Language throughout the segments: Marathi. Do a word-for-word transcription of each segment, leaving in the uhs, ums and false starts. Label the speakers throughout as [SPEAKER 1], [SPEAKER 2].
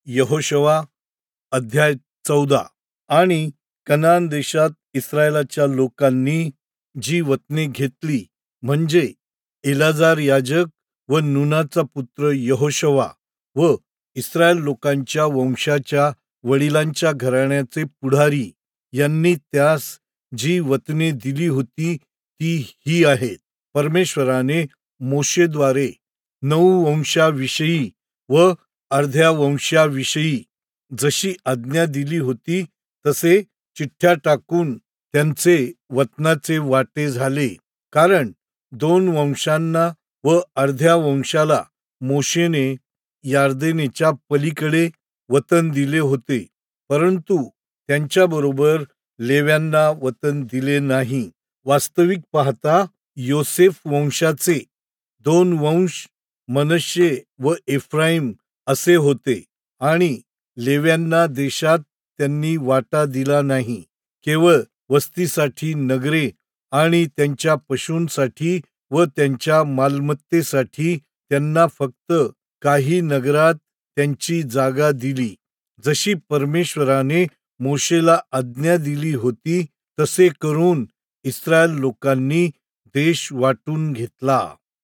[SPEAKER 1] यहोशुवा अध्याय चौदा. आणि कनान देशात इस्रायलाच्या लोकांनी जी वतने घेतली, म्हणजे एलाजार याजक व नूनाचा पुत्र यहोशुवा व इस्रायल लोकांच्या वंशाच्या वडिलांच्या घराण्याचे पुढारी यांनी त्यास जी वतने दिली होती ती ही आहेत. परमेश्वराने मोशेद्वारे नऊ वंशाविषयी व अर्ध्या वंशाविषयी जशी आज्ञा दिली होती तसे चिठ्ठ्या टाकून त्यांचे वतनाचे वाटे झाले. कारण दोन वंशांना व अर्ध्या वंशाला मोशेने यार्देनेच्या पलीकडे वतन दिले होते, परंतु त्यांच्याबरोबर लेव्यांना वतन दिले नाही. वास्तविक पाहता योसेफ वंशाचे दोन वंश मनश्शे व एफ्राईम असे होते, आणि लेव्यांना देशात त्यांनी वाटा दिला नाही. केवळ वस्तीसाठी नगरे आणि त्यांच्या पशूंसाठी व त्यांच्या मालमत्तेसाठी त्यांना फक्त काही नगरात त्यांची जागा दिली. जशी परमेश्वराने मोशेला आज्ञा दिली होती तसे करून इस्रायल लोकांनी देश वाटून घेतला.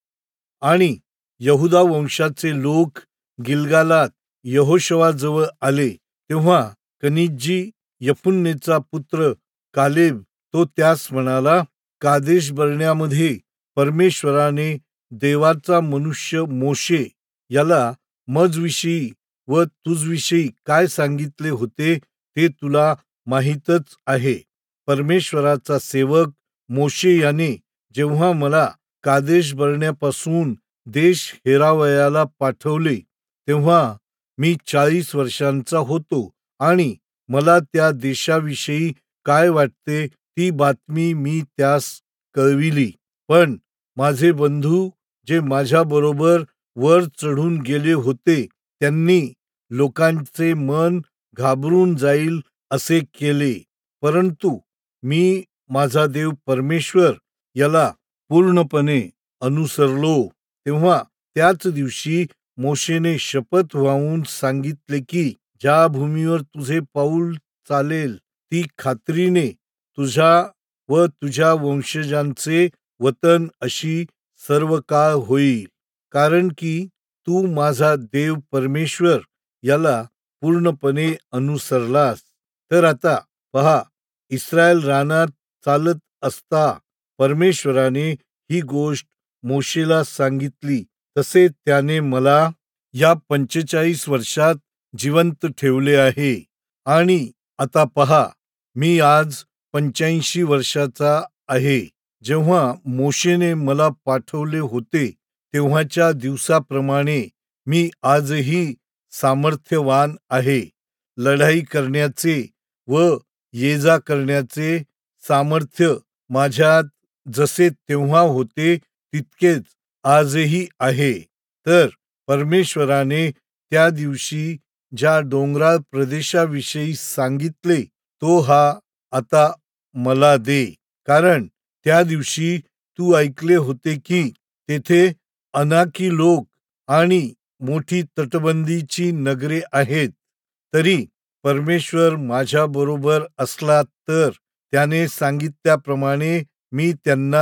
[SPEAKER 1] आणि यहुदा वंशाचे लोक गिलगालात यहोशुवाजवळ आले, तेव्हा कनिज्जी यफुन्नेचा पुत्र कालेब तो त्यास म्हणाला, कादेश बर्ण्यामध्ये परमेश्वराने देवाचा मनुष्य मोशे याला मजविषयी व तुझविषयी काय सांगितले होते ते तुला माहीतच आहे. परमेश्वराचा सेवक मोशे याने जेव्हा मला कादेश बर्ण्यापासून देश हेरावयाला पाठवले, तेव्हा मी चाळीस वर्षांचा होतो, आणि मला त्या देशाविषयी काय वाटते ती बातमी मी त्यास कळविली. पण माझे बंधू जे माझ्याबरोबर वर चढून गेले होते त्यांनी लोकांचे मन घाबरून जाईल असे केले. परंतु मी माझा देव परमेश्वर याला पूर्णपणे अनुसरलो. तेव्हा त्याच दिवशी मोशेने शपथ वाहून सांगितले की ज्या भूमीवर तुझे पाऊल चालेल ती खात्रीने तुझ्या व तुझ्या वंशजांचे वतन अशी सर्व काळ होईल, कारण की तू माझा देव परमेश्वर याला पूर्णपणे अनुसरलास. तर आता पहा, इस्रायल रानात चालत असता परमेश्वराने ही गोष्ट मोशेला सांगितली, तसे त्याने मला या पंचेचाळीस वर्षात जिवंत ठेवले आहे. आणि आता पहा, मी आज पंच्याऐंशी वर्षाचा आहे. जेव्हा मोशेने मला पाठवले होते तेव्हाच्या दिवसाप्रमाणे मी आजही सामर्थ्यवान आहे. लढाई करण्याचे व ये जा करण्याचे सामर्थ्य माझ्यात जसे तेव्हा होते तितकेच आजही आहे. तर परमेश्वराने त्या दिवशी ज्या डोंगराळ प्रदेशाविषयी सांगितले तो हा आता मला दे. कारण त्या दिवशी तू ऐकले होते की तेथे अनाकी लोक आणि मोठी तटबंदीची नगरे आहेत. तरी परमेश्वर माझ्या बरोबर असला तर त्याने सांगितल्याप्रमाणे मी त्यांना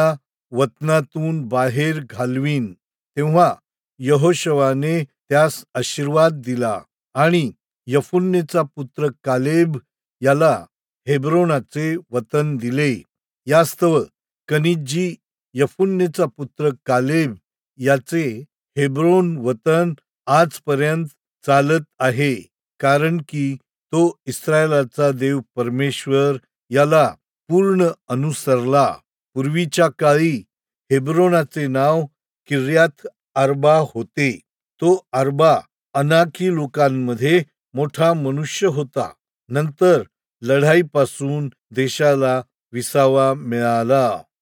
[SPEAKER 1] वतनातून बाहेर घालवीन. तेव्हा यहोशुवाने त्यास आशीर्वाद दिला, आणि यफुन्नेचा पुत्र कालेब याला हेब्रोनाचे वतन दिले. यास्तव कनिज्जी यफुन्नेचा पुत्र कालेब याचे हेब्रोन वतन आजपर्यंत चालत आहे, कारण की तो इस्रायलाचा देव परमेश्वर याला पूर्ण अनुसरला. पूर्वीच्या काळी हेब्रोनाचे नाव किर्यात आर्बा होते. तो आर्बा अनाकी लोकांमध्ये मोठा मनुष्य होता. नंतर लढाईपासून देशाला विसावा मिळाला.